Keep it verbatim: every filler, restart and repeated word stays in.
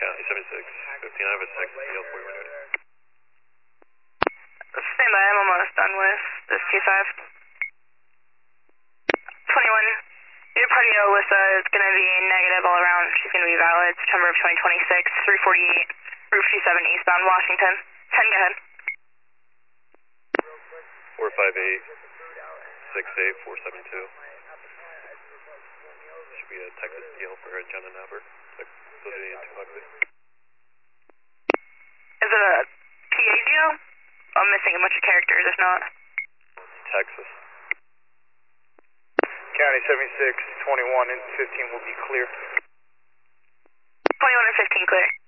County seventy-six fifteen, I have a text deal for you when you're ready. Stand by, I'm almost done with this Q five. twenty-one, your party Alyssa is going to be negative all around. She's going to be valid September of twenty twenty-six, three forty-eight, Route fifty-seven eastbound Washington. ten, go ahead. four five eight, six eight four seven two. Should be a Texas deal for a Jenna Napper. Validity in two hundred. Is it a P A deal? I'm missing a bunch of characters, if not. Texas. County seventy-six, twenty-one and fifteen will be clear. twenty-one and fifteen clear.